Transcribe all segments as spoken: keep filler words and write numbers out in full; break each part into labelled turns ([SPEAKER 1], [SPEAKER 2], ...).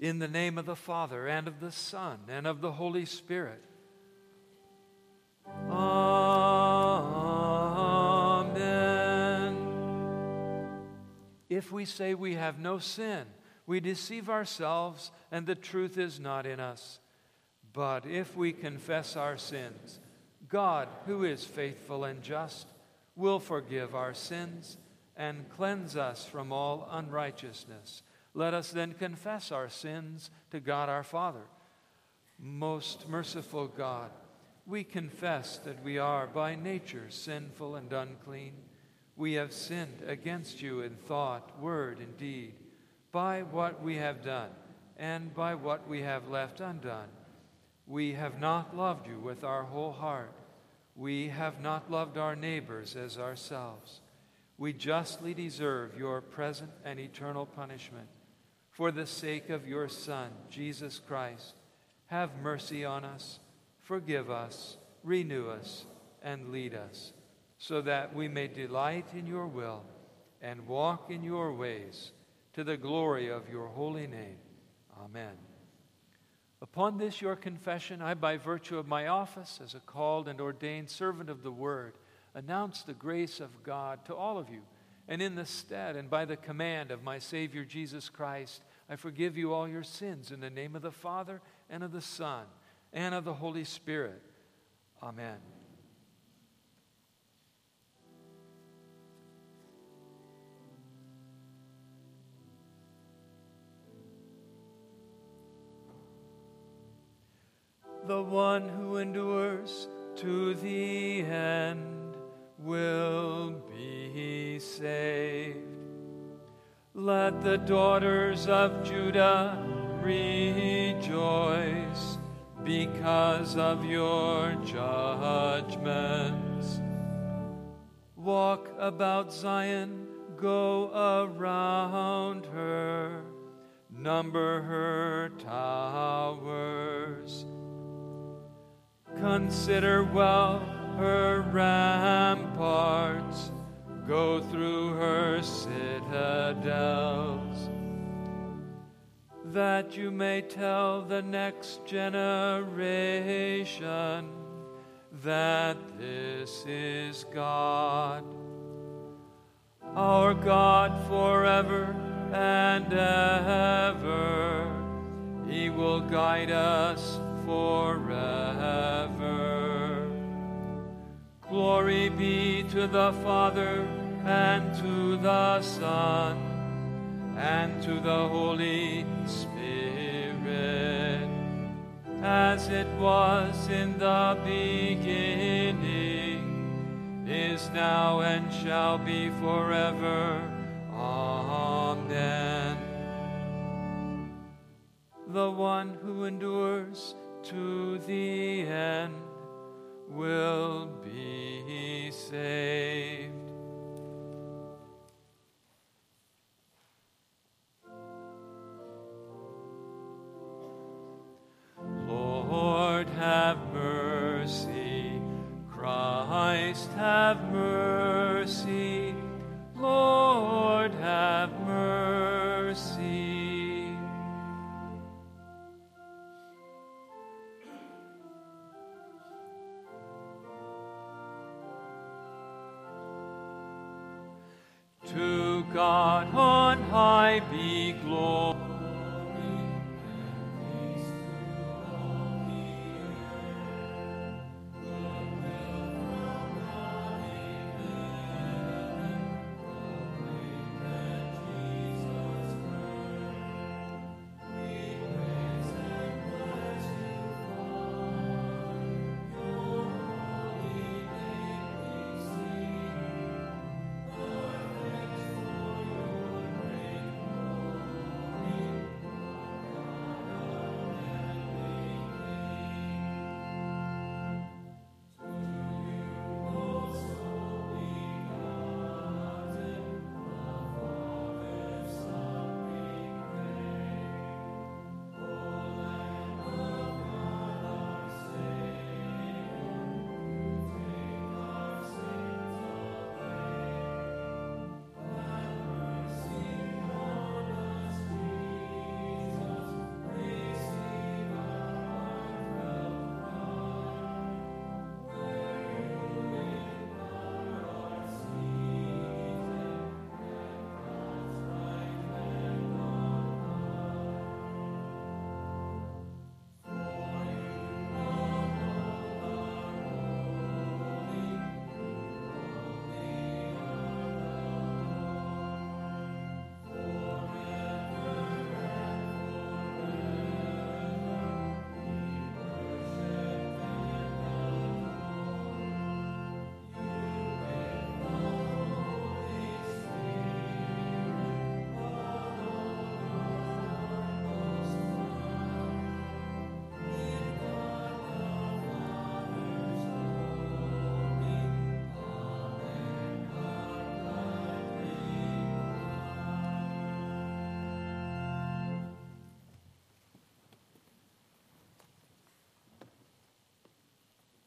[SPEAKER 1] In the name of the Father, and of the Son, and of the Holy Spirit. Amen. If we say we have no sin, we deceive ourselves, and the truth is not in us. But if we confess our sins, God, who is faithful and just, will forgive our sins and cleanse us from all unrighteousness. Let us then confess our sins to God our Father. Most merciful God, we confess that we are by nature sinful and unclean. We have sinned against you in thought, word, and deed, by what we have done and by what we have left undone. We have not loved you with our whole heart. We have not loved our neighbors as ourselves. We justly deserve your present and eternal punishment. For the sake of your Son, Jesus Christ, have mercy on us, forgive us, renew us, and lead us, so that we may delight in your will and walk in your ways, to the glory of your holy name. Amen. Upon this your confession, I, by virtue of my office as a called and ordained servant of the Word, announce the grace of God to all of you. And in the stead and by the command of my Savior Jesus Christ, I forgive you all your sins in the name of the Father and of the Son and of the Holy Spirit. Amen. The one who endures to the end will be saved. Let the daughters of Judah rejoice because of your judgments. Walk about Zion, go around her, number her towers. Consider well her ramparts, go through her citadels, that you may tell the next generation that this is God, our God forever and ever. He will guide us forever. Glory be to the Father, and to the Son, and to the Holy Spirit, as it was in the beginning, is now, and shall be forever. Amen. The one who endures to the end will be saved. Lord, have mercy. Christ, have mercy. Lord, have mercy. To God on high be glory.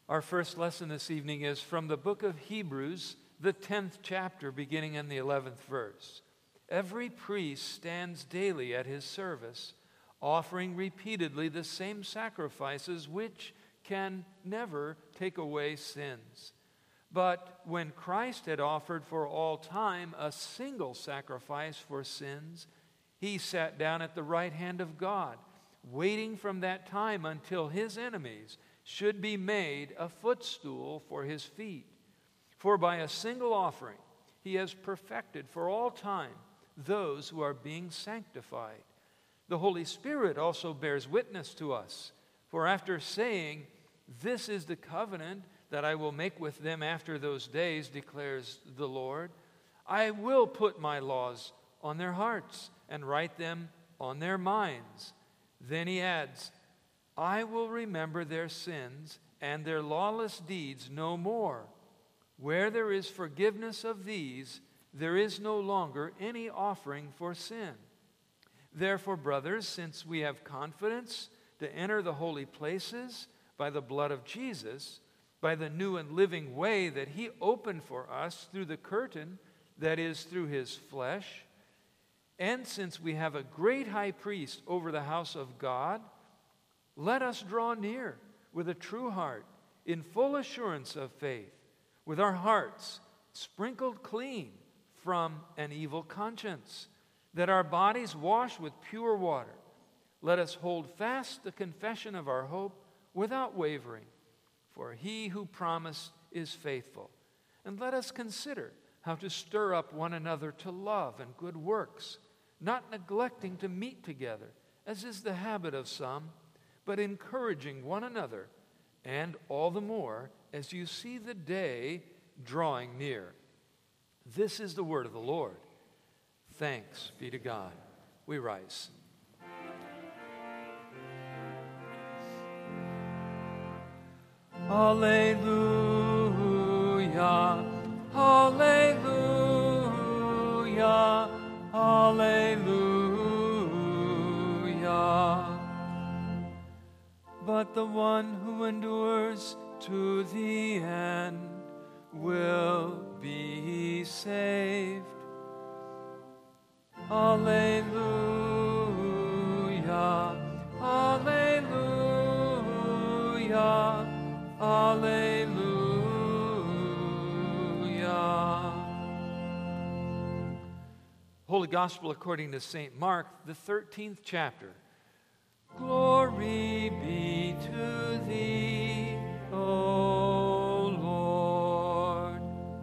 [SPEAKER 1] Our first lesson this evening is from the book of Hebrews, the tenth chapter, beginning in the eleventh verse. Every priest stands daily at his service, offering repeatedly the same sacrifices which can never take away sins. But when Christ had offered for all time a single sacrifice for sins, he sat down at the right hand of God, waiting from that time until his enemies should be made a footstool for his feet. For by a single offering he has perfected for all time those who are being sanctified. The Holy Spirit also bears witness to us. For after saying, "This is the covenant that I will make with them after those days," declares the Lord, "I will put my laws on their hearts and write them on their minds." Then he adds, "I will remember their sins and their lawless deeds no more. Where there is forgiveness of these, there is no longer any offering for sin. Therefore, brothers, since we have confidence to enter the holy places by the blood of Jesus, by the new and living way that he opened for us through the curtain, that is, through his flesh, and since we have a great high priest over the house of God, let us draw near with a true heart, in full assurance of faith, with our hearts sprinkled clean from an evil conscience, that our bodies washed with pure water. Let us hold fast the confession of our hope without wavering, for he who promised is faithful. And let us consider how to stir up one another to love and good works, not neglecting to meet together, as is the habit of some, but encouraging one another, and all the more as you see the day drawing near." This is the word of the Lord. Thanks be to God. We rise. Alleluia, alleluia, alleluia. But the one who endures to the end will be saved. Alleluia, alleluia, alleluia. Holy Gospel according to Saint Mark, the thirteenth chapter. Glory be to thee, O Lord.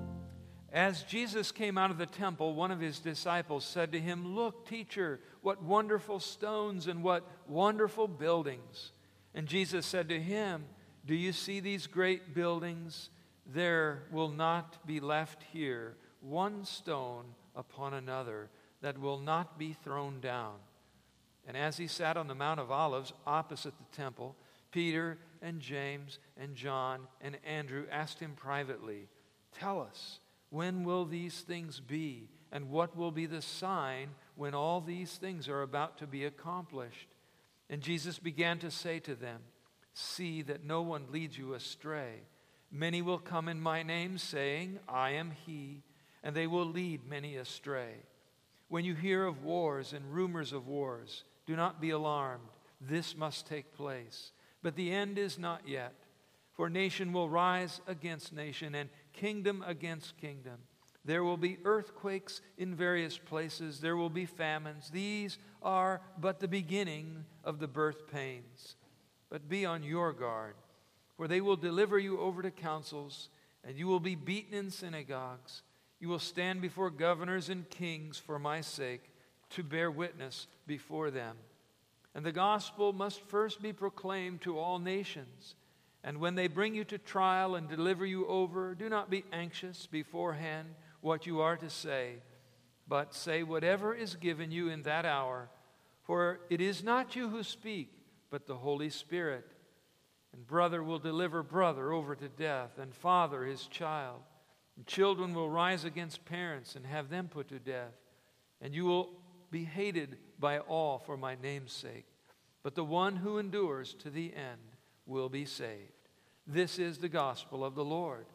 [SPEAKER 1] As Jesus came out of the temple, one of his disciples said to him, "Look, teacher, what wonderful stones and what wonderful buildings." And Jesus said to him, "Do you see these great buildings? There will not be left here one stone upon another that will not be thrown down." And as he sat on the Mount of Olives opposite the temple, Peter and James and John and Andrew asked him privately, "Tell us, when will these things be? And what will be the sign when all these things are about to be accomplished?" And Jesus began to say to them, "See that no one leads you astray. Many will come in my name, saying, 'I am he,' and they will lead many astray. When you hear of wars and rumors of wars, do not be alarmed. This must take place. But the end is not yet. For nation will rise against nation, and kingdom against kingdom. There will be earthquakes in various places. There will be famines. These are but the beginning of the birth pains. But be on your guard, for they will deliver you over to councils, and you will be beaten in synagogues. You will stand before governors and kings for my sake, to bear witness before them. And the gospel must first be proclaimed to all nations. And when they bring you to trial and deliver you over, do not be anxious beforehand what you are to say, but say whatever is given you in that hour. For it is not you who speak, but the Holy Spirit. And brother will deliver brother over to death, and father his child. And children will rise against parents and have them put to death. And you will be hated by all for my name's sake. But the one who endures to the end will be saved. This is the gospel of the Lord.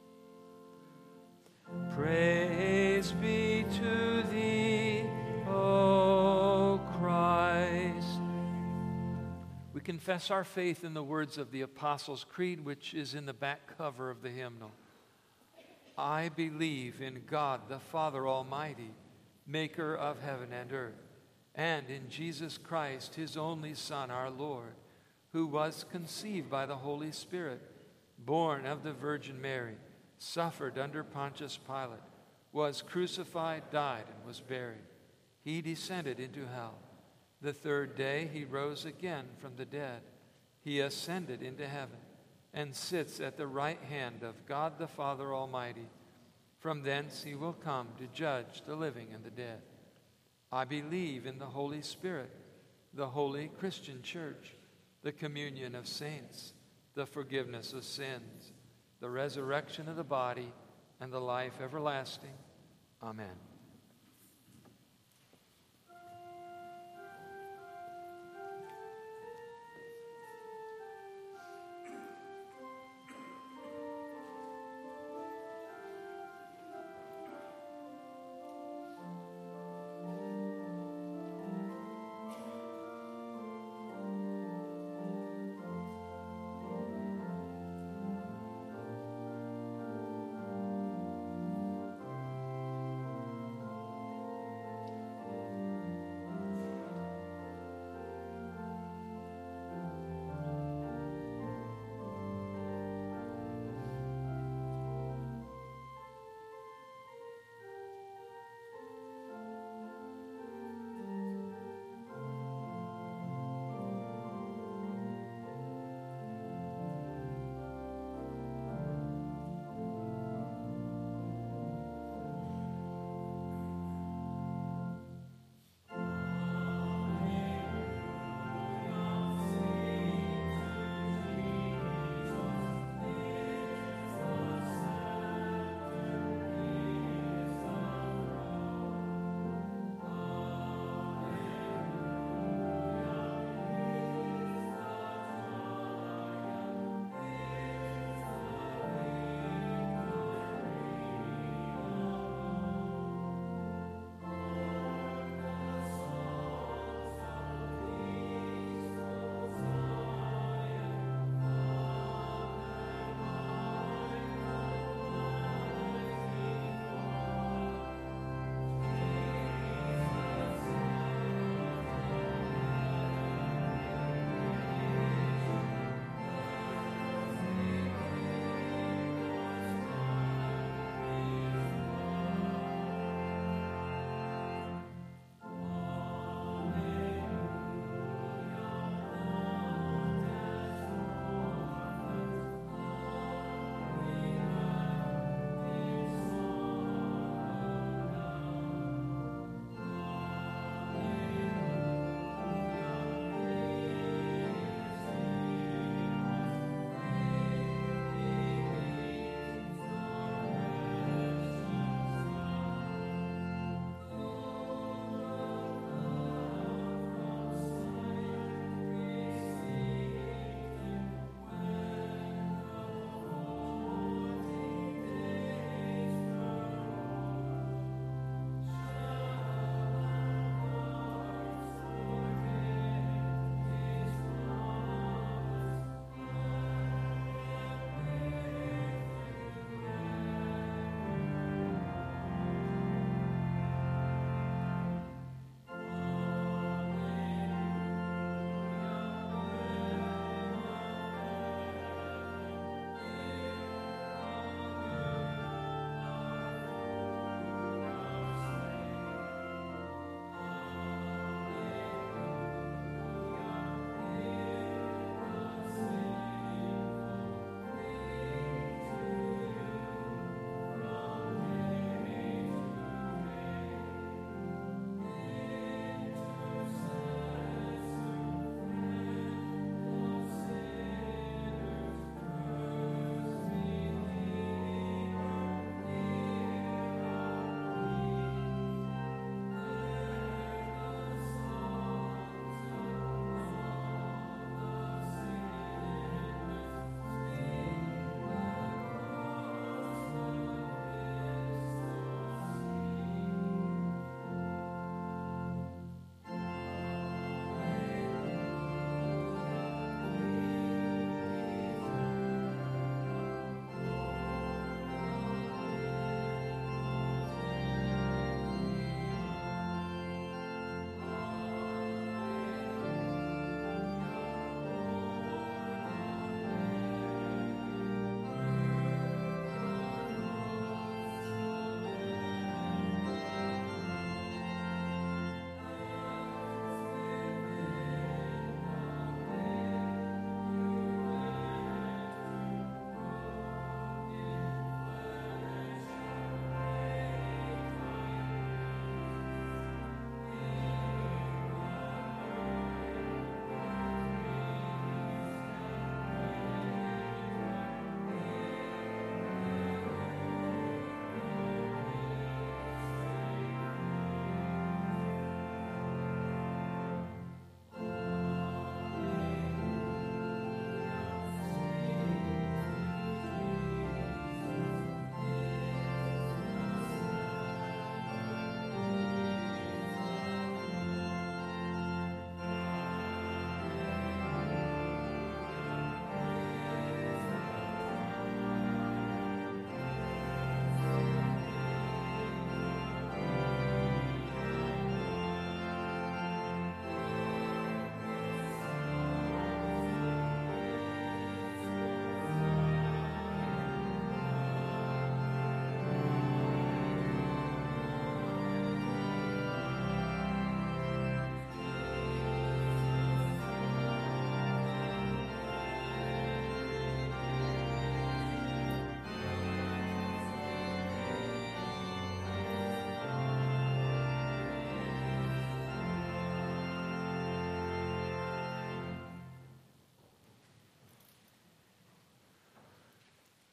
[SPEAKER 1] Praise be to thee, O Christ. We confess our faith in the words of the Apostles' Creed, which is in the back cover of the hymnal. I believe in God the Father Almighty, maker of heaven and earth, and in Jesus Christ, his only Son, our Lord, who was conceived by the Holy Spirit, born of the Virgin Mary, suffered under Pontius Pilate, was crucified, died, and was buried. He descended into hell. The third day he rose again from the dead. He ascended into heaven and sits at the right hand of God the Father Almighty. From thence he will come to judge the living and the dead. I believe in the Holy Spirit, the holy Christian church, the communion of saints, the forgiveness of sins, the resurrection of the body, and the life everlasting. Amen.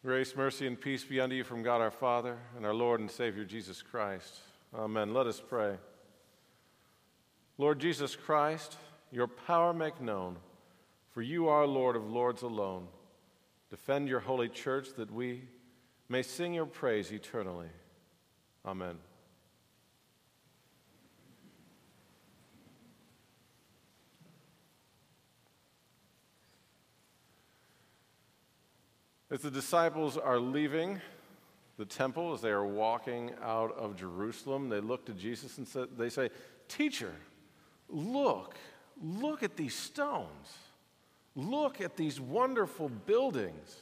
[SPEAKER 2] Grace, mercy, and peace be unto you from God our Father and our Lord and Savior Jesus Christ. Amen. Let us pray. Lord Jesus Christ, your power make known, for you are Lord of lords alone. Defend your holy church that we may sing your praise eternally. Amen. As the disciples are leaving the temple, as they are walking out of Jerusalem, they look to Jesus and say, they say, "Teacher, look, look at these stones. Look at these wonderful buildings."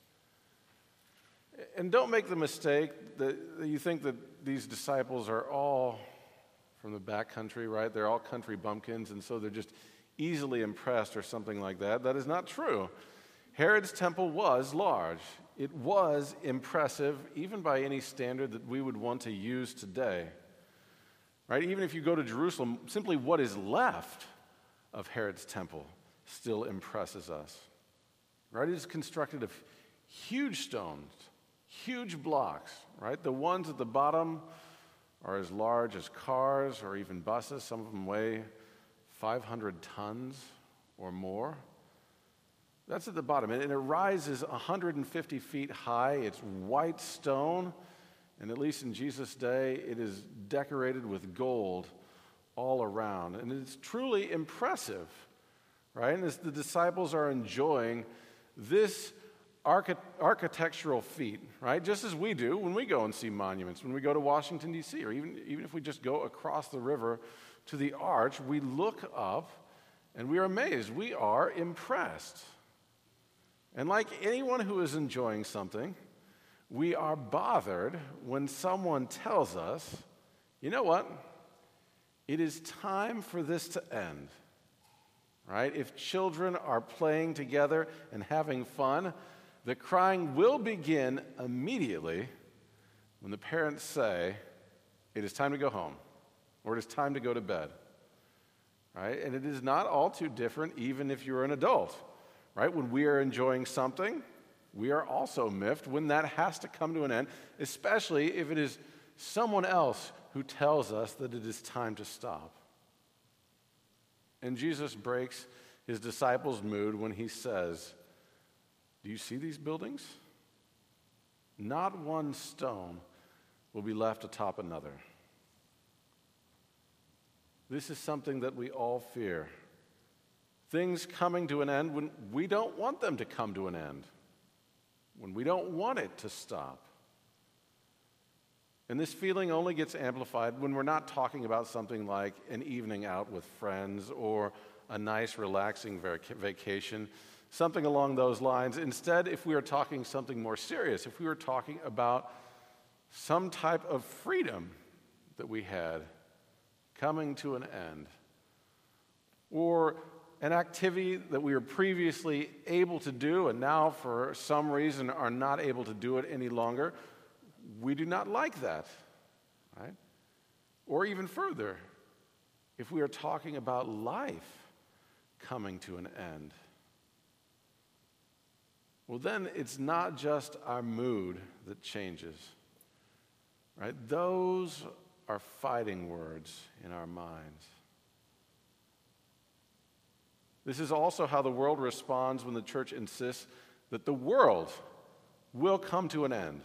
[SPEAKER 2] And don't make the mistake that you think that these disciples are all from the back country, right? They're all country bumpkins, and so they're just easily impressed or something like that. That is not true. Herod's temple was large. It was impressive, even by any standard that we would want to use today. Right? Even if you go to Jerusalem, simply what is left of Herod's temple still impresses us. Right? It is constructed of huge stones, huge blocks, right? The ones at the bottom are as large as cars or even buses. Some of them weigh five hundred tons or more. That's at the bottom, and it rises one hundred fifty feet high. It's white stone, and at least in Jesus' day, it is decorated with gold all around. And it's truly impressive, right? And as the disciples are enjoying this archi- architectural feat, right? Just as we do when we go and see monuments, when we go to Washington, D C, or even, even if we just go across the river to the arch, we look up and we are amazed. We are impressed. And like anyone who is enjoying something, we are bothered when someone tells us, you know what? It is time for this to end. Right? If children are playing together and having fun, the crying will begin immediately when the parents say, it is time to go home, or it is time to go to bed. Right? And it is not all too different even if you're an adult. Right? When we are enjoying something, we are also miffed when that has to come to an end, especially if it is someone else who tells us that it is time to stop. And Jesus breaks his disciples' mood when he says, "Do you see these buildings? Not one stone will be left atop another." This is something that we all fear. Things coming to an end when we don't want them to come to an end, when we don't want it to stop. And this feeling only gets amplified when we're not talking about something like an evening out with friends or a nice, relaxing vac- vacation, something along those lines. Instead, if we are talking something more serious, if we were talking about some type of freedom that we had coming to an end, or an activity that we were previously able to do and now for some reason are not able to do it any longer, we do not like that, right? Or even further, if we are talking about life coming to an end, well, then it's not just our mood that changes, right? Those are fighting words in our minds. This is also how the world responds when the church insists that the world will come to an end.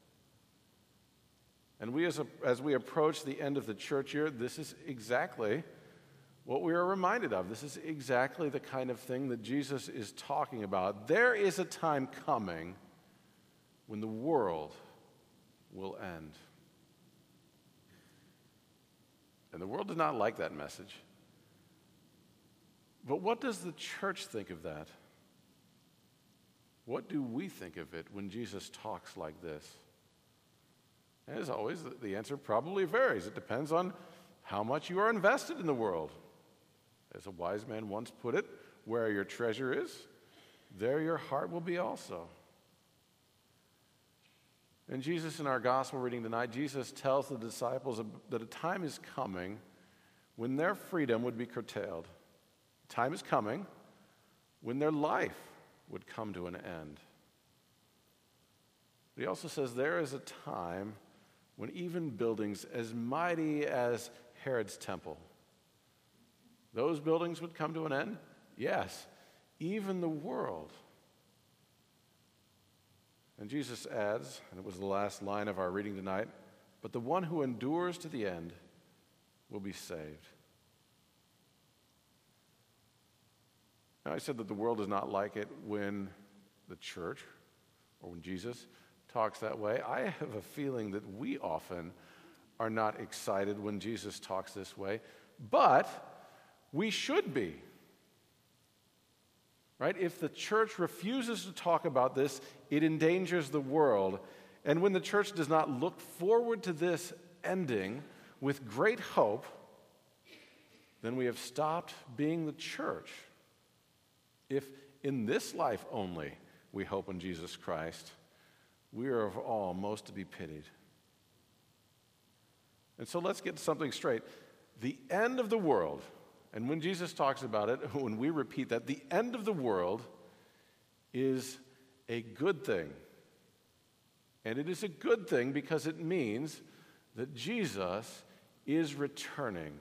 [SPEAKER 2] And we, as, a, as we approach the end of the church year, this is exactly what we are reminded of. This is exactly the kind of thing that Jesus is talking about. There is a time coming when the world will end. And the world does not like that message. But what does the church think of that? What do we think of it when Jesus talks like this? And as always, the answer probably varies. It depends on how much you are invested in the world. As a wise man once put it, where your treasure is, there your heart will be also. And Jesus, in our gospel reading tonight, Jesus tells the disciples that a time is coming when their freedom would be curtailed. Time is coming when their life would come to an end. But he also says there is a time when even buildings as mighty as Herod's temple, those buildings would come to an end? Yes, even the world. And Jesus adds, and it was the last line of our reading tonight, but the one who endures to the end will be saved. Now, I said that the world does not like it when the church or when Jesus talks that way. I have a feeling that we often are not excited when Jesus talks this way, but we should be. Right? If the church refuses to talk about this, it endangers the world. And when the church does not look forward to this ending with great hope, then we have stopped being the church. If in this life only we hope in Jesus Christ, we are of all most to be pitied. And so let's get something straight. The end of the world, and when Jesus talks about it, when we repeat that, the end of the world is a good thing. And it is a good thing because it means that Jesus is returning.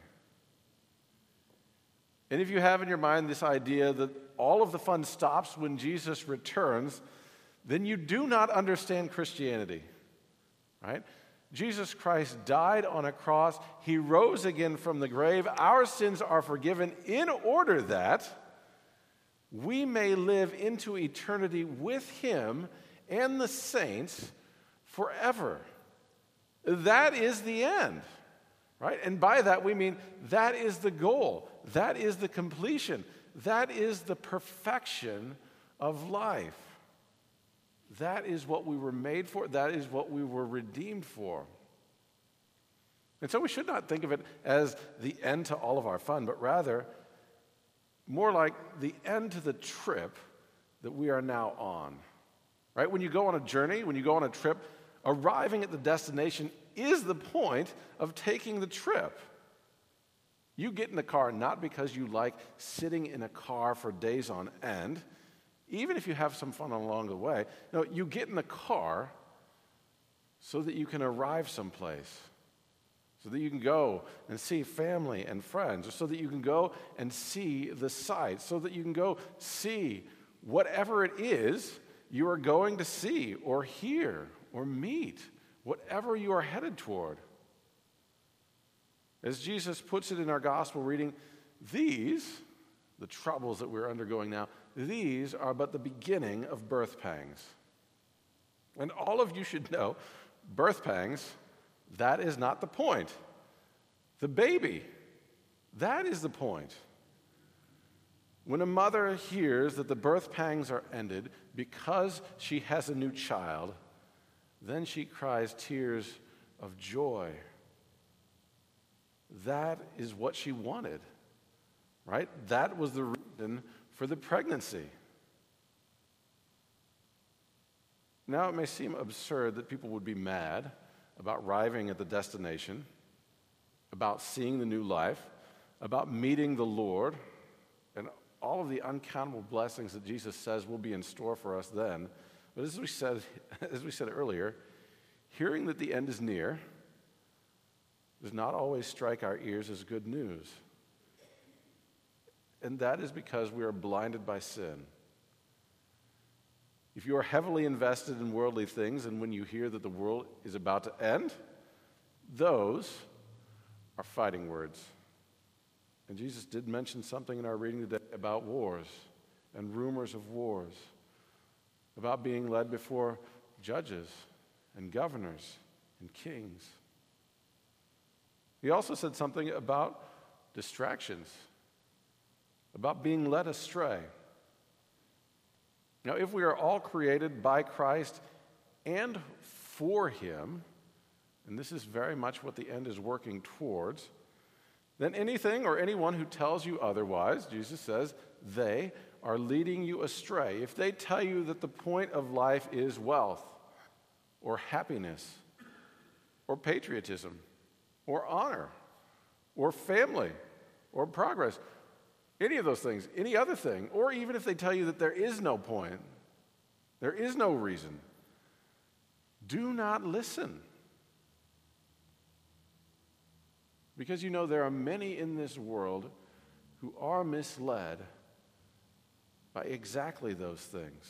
[SPEAKER 2] And if you have in your mind this idea that all of the fun stops when Jesus returns, then you do not understand Christianity, right? Jesus Christ died on a cross. He rose again from the grave. Our sins are forgiven in order that we may live into eternity with him and the saints forever. That is the end, right? And by that we mean that is the goal. That is the completion. That is the perfection of life. That is what we were made for. That is what we were redeemed for. And so we should not think of it as the end to all of our fun, but rather more like the end to the trip that we are now on. Right? When you go on a journey, when you go on a trip, arriving at the destination is the point of taking the trip. You get in the car not because you like sitting in a car for days on end, even if you have some fun along the way. No, you get in the car so that you can arrive someplace, so that you can go and see family and friends, or so that you can go and see the sights, so that you can go see whatever it is you are going to see or hear or meet, whatever you are headed toward. As Jesus puts it in our gospel reading, these, the troubles that we're undergoing now, these are but the beginning of birth pangs. And all of you should know, birth pangs, that is not the point. The baby, that is the point. When a mother hears that the birth pangs are ended because she has a new child, then she cries tears of joy. That is what she wanted, right? That was the reason for the pregnancy. Now, it may seem absurd that people would be mad about arriving at the destination, about seeing the new life, about meeting the Lord, and all of the uncountable blessings that Jesus says will be in store for us then. But as we said, as we said earlier, hearing that the end is near does not always strike our ears as good news. And that is because we are blinded by sin. If you are heavily invested in worldly things, and when you hear that the world is about to end, those are fighting words. And Jesus did mention something in our reading today about wars and rumors of wars, about being led before judges and governors and kings. He also said something about distractions, about being led astray. Now, if we are all created by Christ and for him, and this is very much what the end is working towards, then anything or anyone who tells you otherwise, Jesus says, they are leading you astray. If they tell you that the point of life is wealth or happiness or patriotism or honor or family or progress, any of those things, any other thing, or even if they tell you that there is no point, there is no reason, do not listen. Because you know there are many in this world who are misled by exactly those things.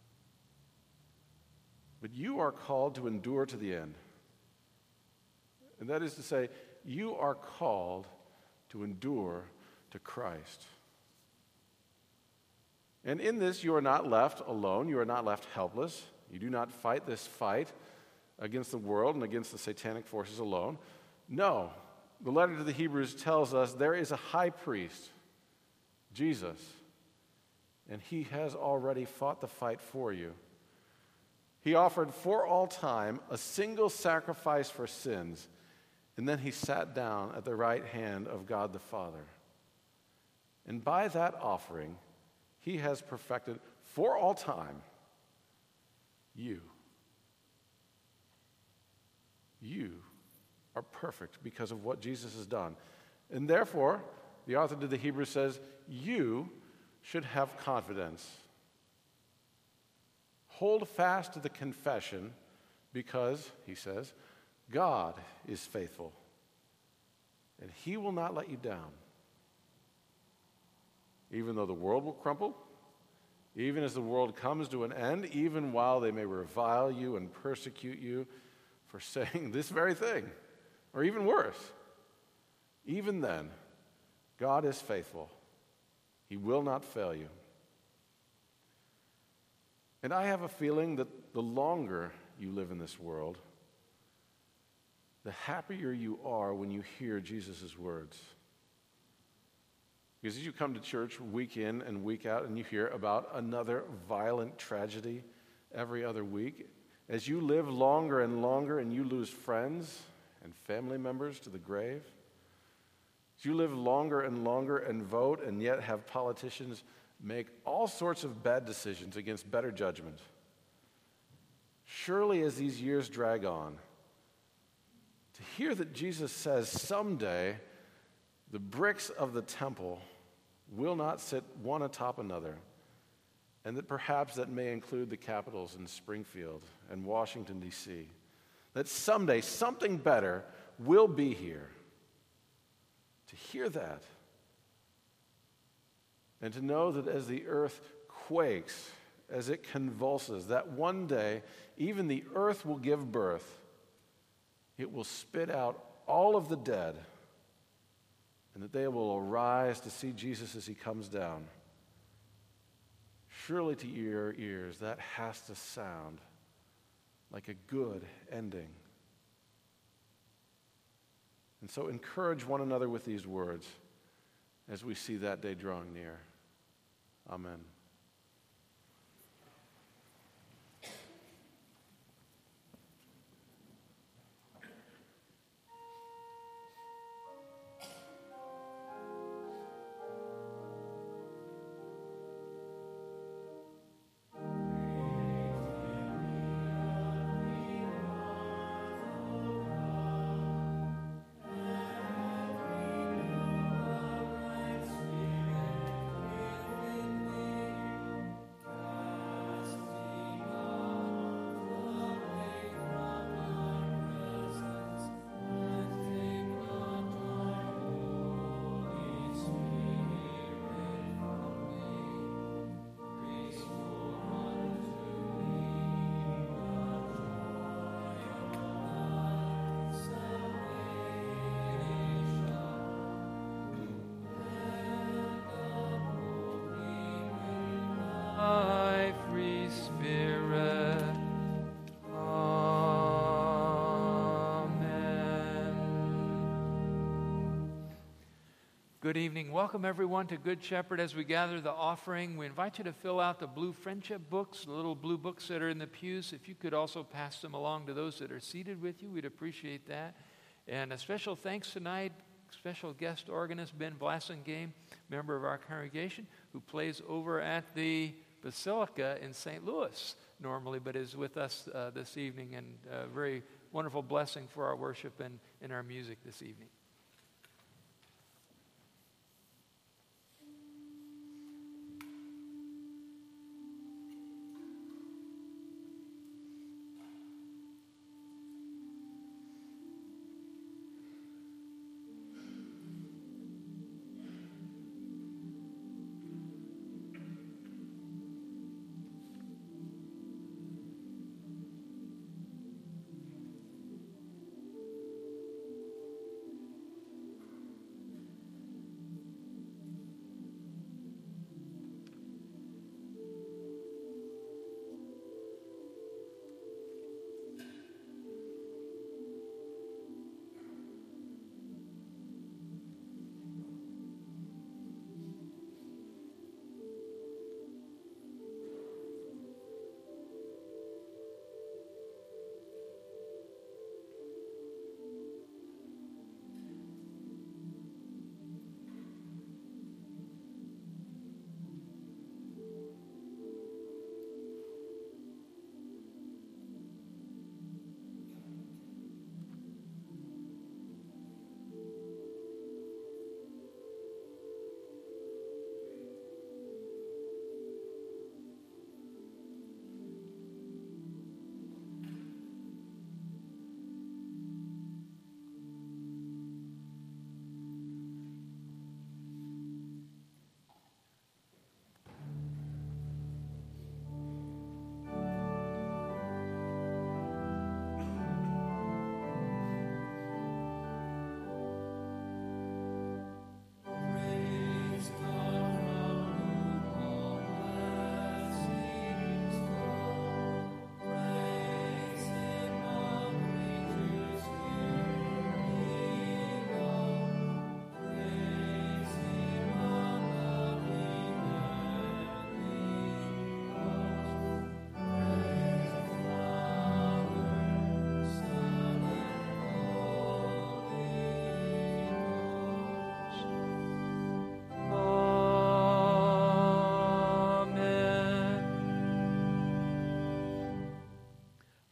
[SPEAKER 2] But you are called to endure to the end. And that is to say, you are called to endure to Christ. And in this, you are not left alone. You are not left helpless. You do not fight this fight against the world and against the satanic forces alone. No, the letter to the Hebrews tells us there is a high priest, Jesus, and he has already fought the fight for you. He offered for all time a single sacrifice for sins, and then he sat down at the right hand of God the Father. And by that offering, he has perfected for all time you. You are perfect because of what Jesus has done. And therefore, the author to the Hebrews says, you should have confidence. Hold fast to the confession because, he says, God is faithful, and he will not let you down. Even though the world will crumble, even as the world comes to an end, even while they may revile you and persecute you for saying this very thing, or even worse, even then, God is faithful. He will not fail you. And I have a feeling that the longer you live in this world, the happier you are when you hear Jesus' words. Because as you come to church week in and week out and you hear about another violent tragedy every other week, as you live longer and longer and you lose friends and family members to the grave, as you live longer and longer and vote and yet have politicians make all sorts of bad decisions against better judgment, surely as these years drag on, to hear that Jesus says someday the bricks of the temple will not sit one atop another, and that perhaps that may include the capitals in Springfield and Washington, D C, that someday something better will be here. To hear that, and to know that as the earth quakes, as it convulses, that one day even the earth will give birth. It will spit out all of the dead, and that they will arise to see Jesus as he comes down. Surely to your ears that has to sound like a good ending. And so encourage one another with these words as we see that day drawing near. Amen.
[SPEAKER 1] Thy free Spirit. Amen. Good evening. Welcome everyone to Good Shepherd. As we gather the offering, we invite you to fill out the blue friendship books, the little blue books that are in the pews. If you could also pass them along to those that are seated with you, we'd appreciate that. And a special thanks tonight, special guest organist Ben Blassingame, member of our congregation, who plays over at the Basilica in Saint Louis normally, but is with us uh, this evening, and a very wonderful blessing for our worship and, and our music this evening.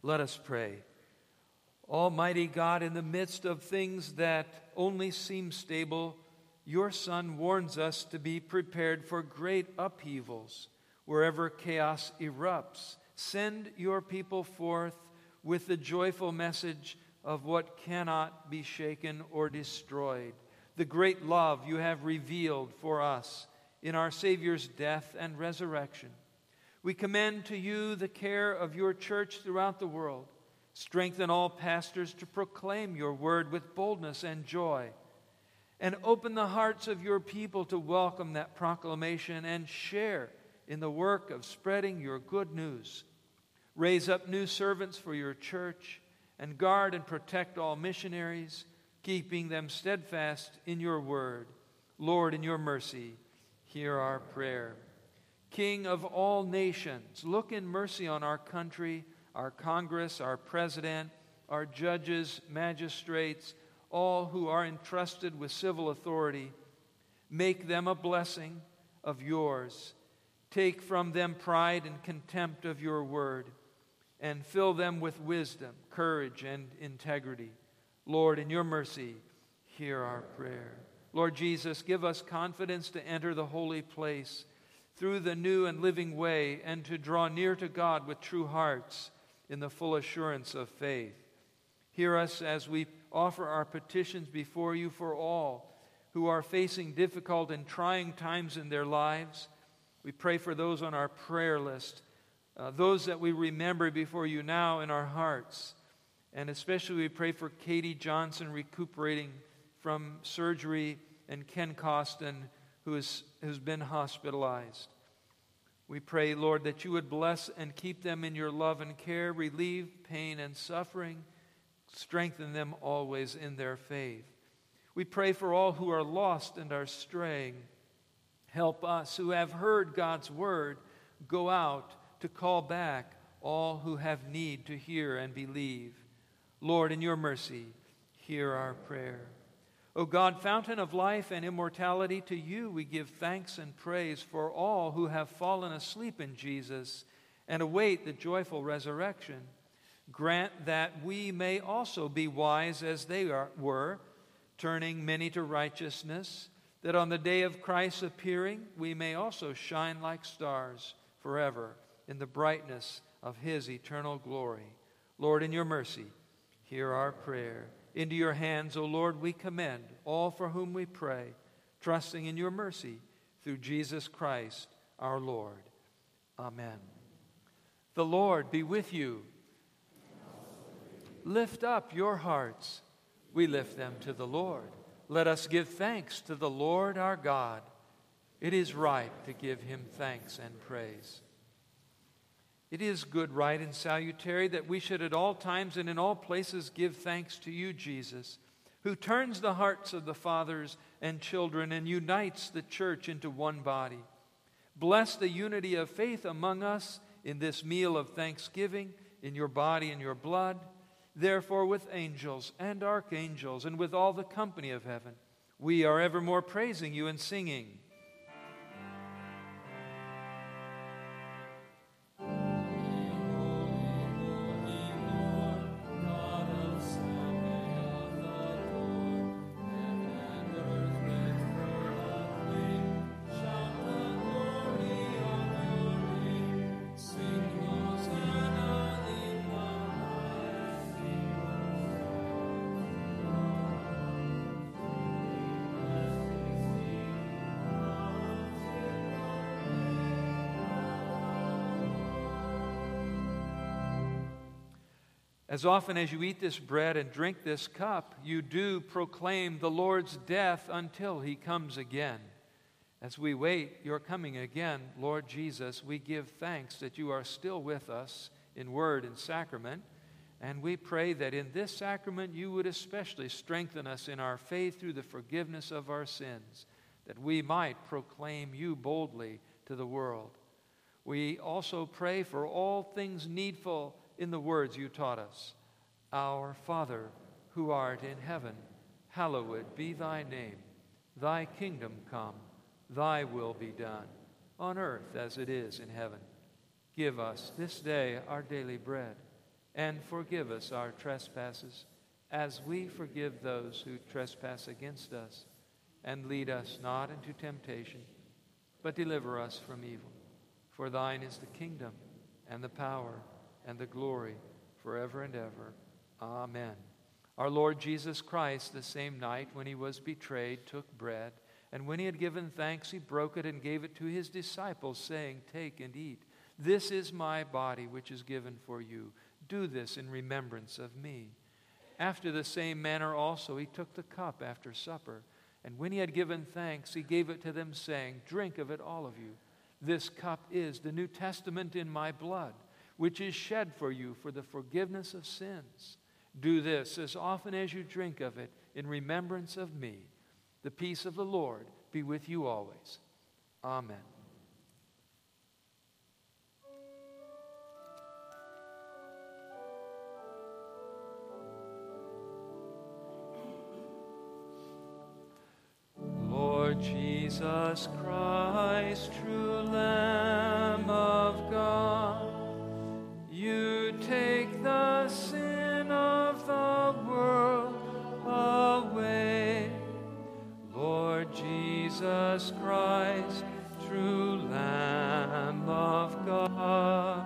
[SPEAKER 1] Let us pray. Almighty God, in the midst of things that only seem stable, your Son warns us to be prepared for great upheavals. Wherever chaos erupts, send your people forth with the joyful message of what cannot be shaken or destroyed, the great love you have revealed for us in our Savior's death and resurrection. We commend to you the care of your church throughout the world. Strengthen all pastors to proclaim your word with boldness and joy, and open the hearts of your people to welcome that proclamation and share in the work of spreading your good news. Raise up new servants for your church, and guard and protect all missionaries, keeping them steadfast in your word. Lord, in your mercy, hear our prayer. King of all nations, look in mercy on our country, our Congress, our president, our judges, magistrates, all who are entrusted with civil authority. Make them a blessing of yours. Take from them pride and contempt of your word, and fill them with wisdom, courage, and integrity. Lord, in your mercy, hear our prayer. Lord Jesus, give us confidence to enter the holy place through the new and living way, and to draw near to God with true hearts in the full assurance of faith. Hear us as we offer our petitions before you for all who are facing difficult and trying times in their lives. We pray for those on our prayer list, uh, those that we remember before you now in our hearts. And especially we pray for Katie Johnson recuperating from surgery, and Ken Costin, who is, has been hospitalized. We pray, Lord, that you would bless and keep them in your love and care, relieve pain and suffering, strengthen them always in their faith. We pray for all who are lost and are straying. Help us who have heard God's word go out to call back all who have need to hear and believe. Lord, in your mercy, hear our prayer. O God, fountain of life and immortality, to you we give thanks and praise for all who have fallen asleep in Jesus and await the joyful resurrection. Grant that we may also be wise as they are, were, turning many to righteousness, that on the day of Christ's appearing we may also shine like stars forever in the brightness of his eternal glory. Lord, in your mercy, hear our prayer. Into your hands, O Lord, we commend all for whom we pray, trusting in your mercy through Jesus Christ our Lord. Amen. The Lord be with you. Lift up your hearts. We lift them to the Lord. Let us give thanks to the Lord our God. It is right to give him thanks and praise. It is good, right, and salutary that we should at all times and in all places give thanks to you, Jesus, who turns the hearts of the fathers and children and unites the church into one body. Bless the unity of faith among us in this meal of thanksgiving, in your body and your blood. Therefore, with angels and archangels and with all the company of heaven, we are evermore praising you and singing. As often as you eat this bread and drink this cup, you do proclaim the Lord's death until he comes again. As we wait your coming again, Lord Jesus, we give thanks that you are still with us in word and sacrament, and we pray that in this sacrament you would especially strengthen us in our faith through the forgiveness of our sins, that we might proclaim you boldly to the world. We also pray for all things needful in the words you taught us. Our Father, who art in heaven, hallowed be thy name. Thy kingdom come, thy will be done, on earth as it is in heaven. Give us this day our daily bread, and forgive us our trespasses, as we forgive those who trespass against us. And lead us not into temptation, but deliver us from evil. For thine is the kingdom, and the power, and the glory, forever and ever. Amen. Our Lord Jesus Christ, the same night when he was betrayed, took bread, and when he had given thanks, he broke it and gave it to his disciples, saying, Take and eat. This is my body, which is given for you. Do this in remembrance of me. After the same manner also he took the cup after supper, and when he had given thanks, he gave it to them, saying, Drink of it, all of you. This cup is the New Testament in my blood, which is shed for you for the forgiveness of sins. Do this as often as you drink of it in remembrance of me. The peace of the Lord be with you always. Amen. Lord Jesus Christ, true Lamb of God, you take the sin of the world away. Lord Jesus Christ, true Lamb of God,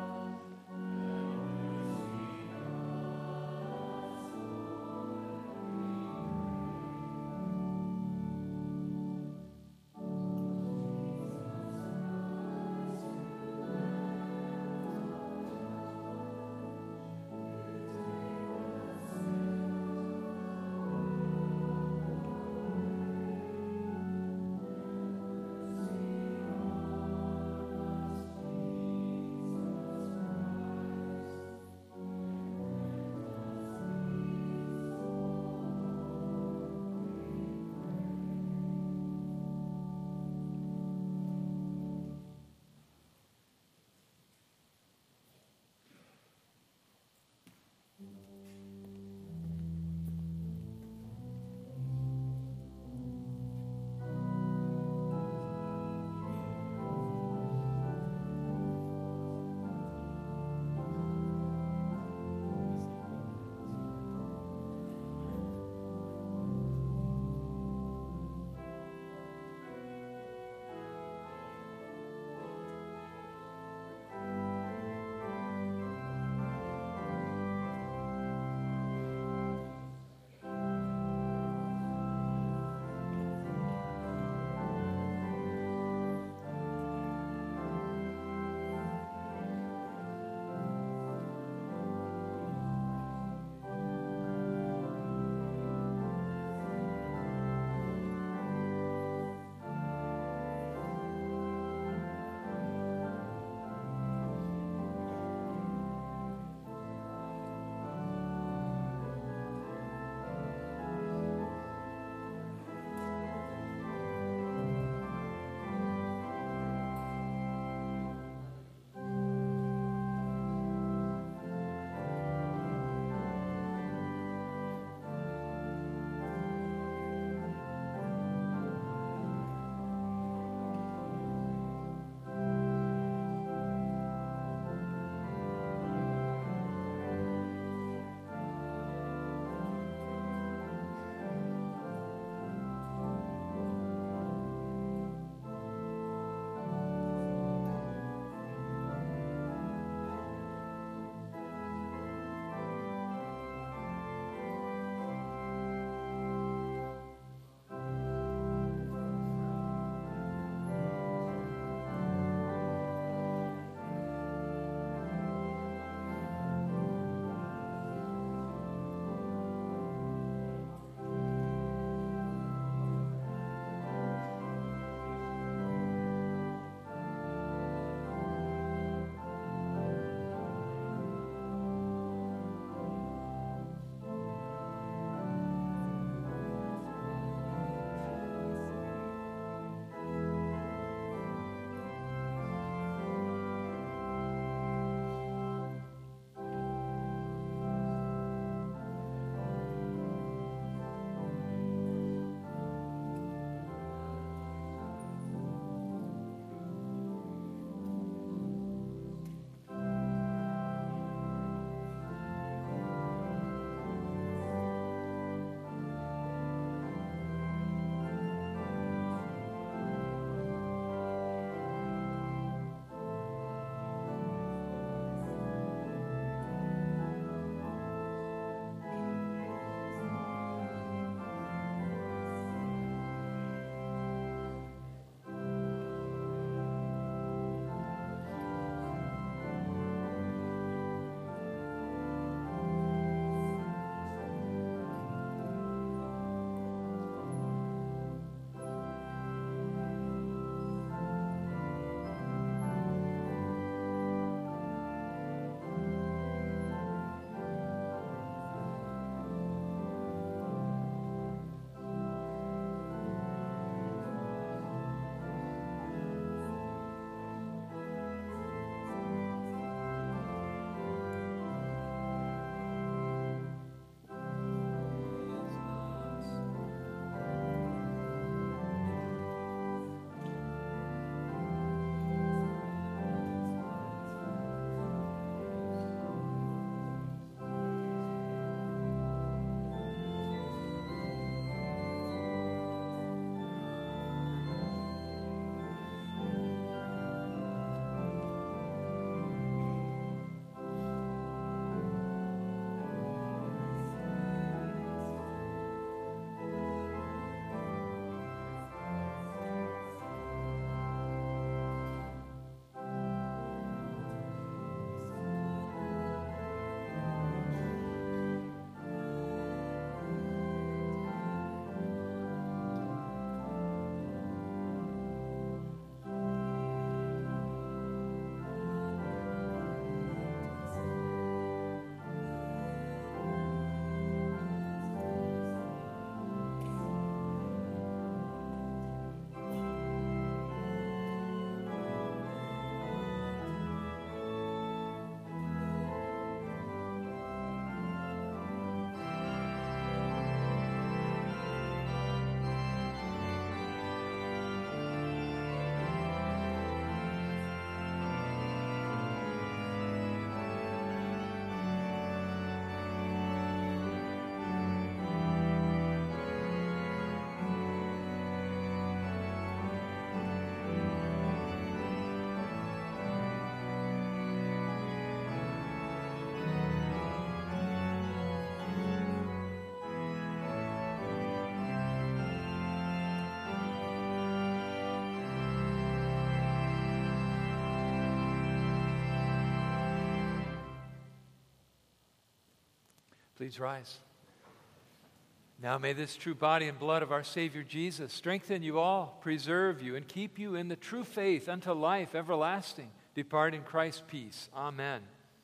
[SPEAKER 1] Please rise. Now may this true body and blood of our Savior Jesus strengthen you all, preserve you, and keep you in the true faith unto life everlasting. Depart in Christ's peace. Amen.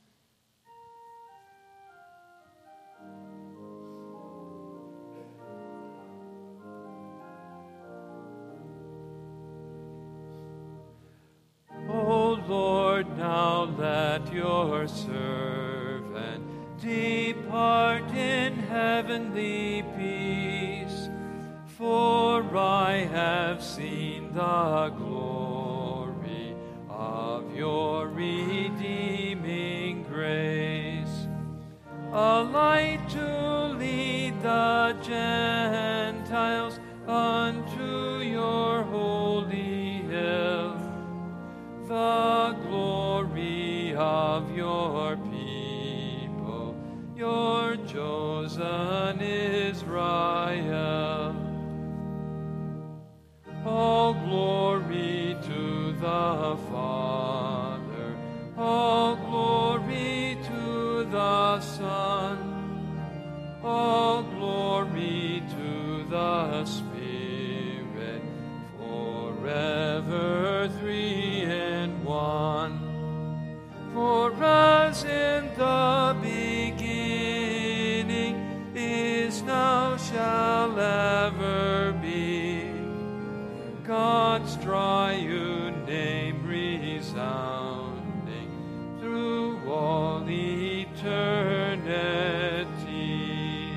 [SPEAKER 1] O Lord, now let your servant depart in heavenly peace, for I have seen the glory of your redeeming grace, a light to lead the Gentiles unto your holy hill, the glory of your people, your chosen Israel. All glory to the Father, all glory to the Son, all glory to the Spirit, forever three in one. For as in the beginning, is now, shall ever be, God's triune name resounding through all eternity.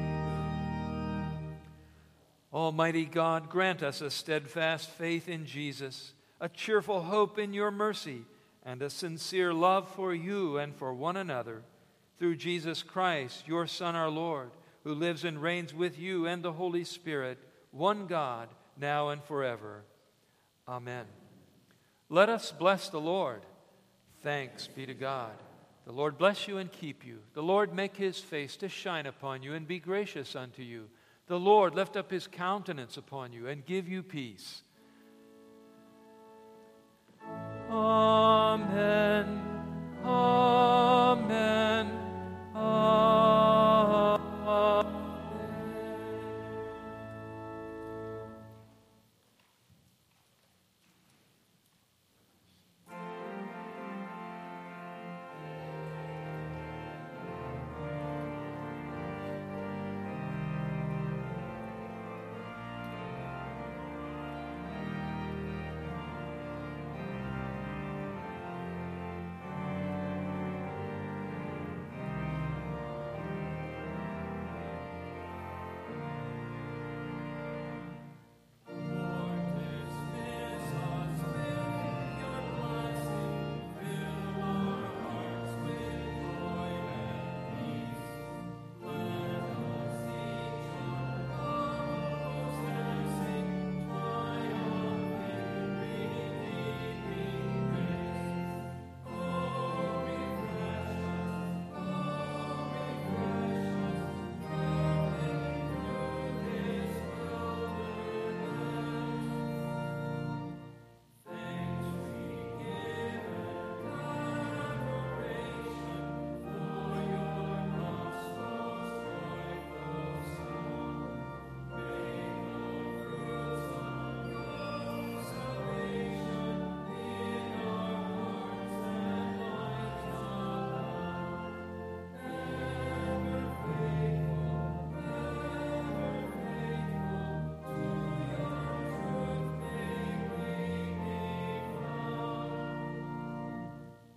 [SPEAKER 1] Almighty God, grant us a steadfast faith in Jesus, a cheerful hope in your mercy, and a sincere love for you and for one another, through Jesus Christ, your Son, our Lord, who lives and reigns with you and the Holy Spirit, one God, now and forever. Amen. Let us bless the Lord. Thanks be to God. The Lord bless you and keep you. The Lord make his face to shine upon you and be gracious unto you. The Lord lift up his countenance upon you and give you peace. Amen.